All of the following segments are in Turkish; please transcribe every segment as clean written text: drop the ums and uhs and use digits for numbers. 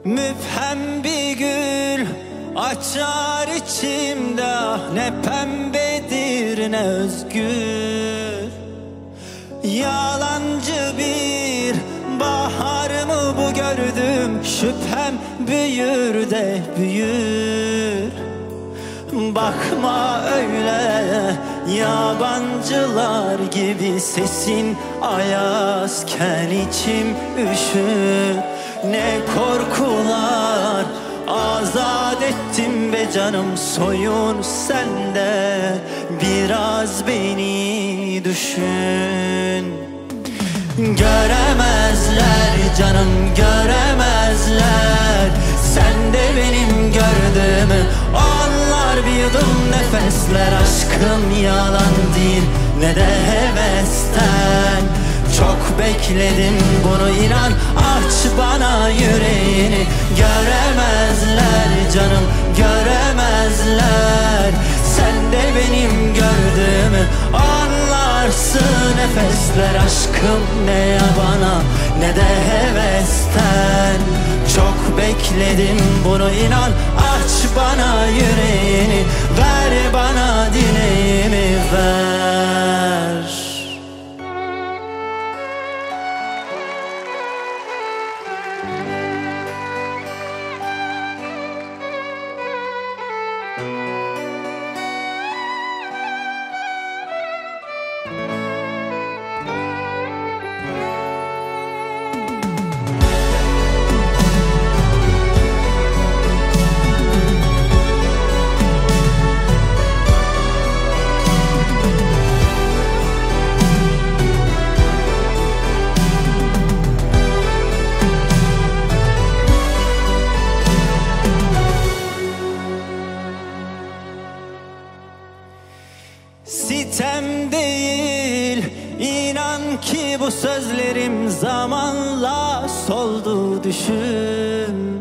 Müphem bir gül açar içimde, ah ne pembedir ne özgür. Yalancı bir bahar mı bu gördüm, şüphem büyür de büyür. Bakma öyle yabancılar gibi, sesin ayazken içim üşür. Ne korkular azat ettim be canım, soyun sende biraz beni düşün. Göremezler canım, göremezler sen de benim gördüğümü. Onlar bir yudum nefesler, aşkım yalan değil ne de hevesten. Çok bekledim bunu, inan, aç bana yüreğini. Göremezler canım, göremezler sen de benim gördüğümü. Anlarsın nefesler, aşkım ne yabana ne de hevesten. Çok bekledim bunu, inan, aç bana yüreğini. Ver bana dileğimi, ver. Sitem değil, inan ki bu sözlerim zamanla soldu düşün.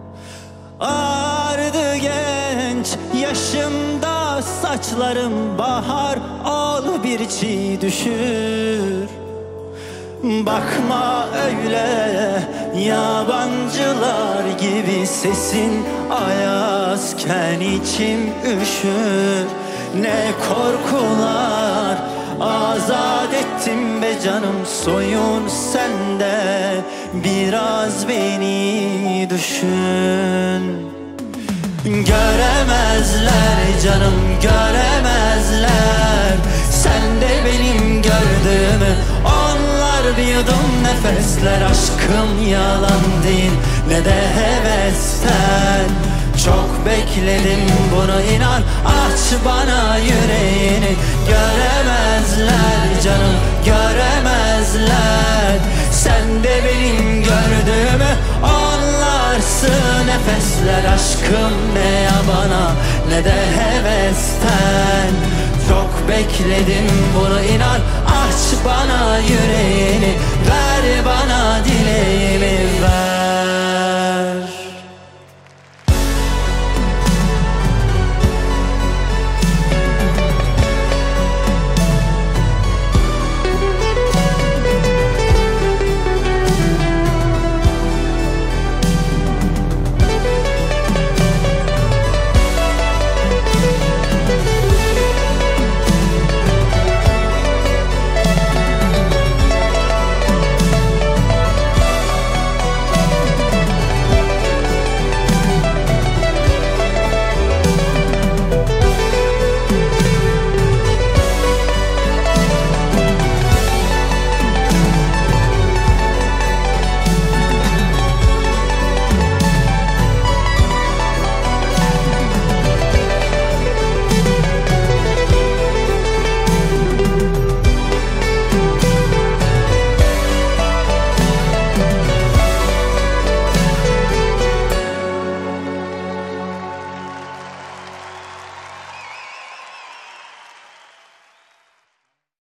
Ağardı genç yaşımda saçlarım, bahar ol bir çiğ düşür. Bakma öyle yabancılar gibi, sesin ayazken içim üşür. Ne korkular azat ettim be canım, soyun sende biraz beni düşün. Göremezler canım, göremezler sen de benim gördüğümü. Onlar bir yudum nefesler, aşkım yalan değil ne de hevesten. Çok bekledim bunu, inan, aç bana yüreğini. Göremezler canım, göremezler sen de benim gördüğümü. Anlarsın nefesler, aşkım ne yabana ne de hevesten. Çok bekledim bunu, inan, aç bana yüreğini. Ver bana dileğimi.